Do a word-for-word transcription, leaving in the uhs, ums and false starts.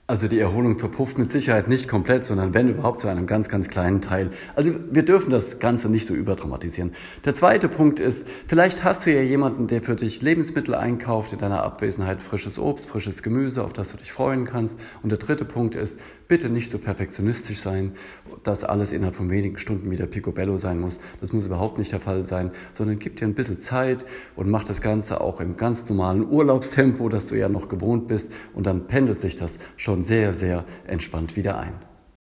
Also die Erholung verpufft mit Sicherheit nicht komplett, sondern wenn überhaupt zu einem ganz, ganz kleinen Teil. Also wir dürfen das Ganze nicht so überdramatisieren. Der zweite Punkt ist, vielleicht hast du ja jemanden, der für dich Lebensmittel einkauft, in deiner Abwesenheit frisches Obst, frisches Gemüse, auf das du dich freuen kannst. Und der dritte Punkt ist, bitte nicht so perfektionistisch sein, dass alles innerhalb von wenigen Stunden wieder picobello sein muss. Das muss überhaupt nicht der Fall sein, sondern gib dir ein bisschen Zeit und mach das Ganze auch im ganz normalen Urlaubstempo, das du ja noch gewohnt bist. Und dann pendelt sich das schon sehr, sehr entspannt wieder ein.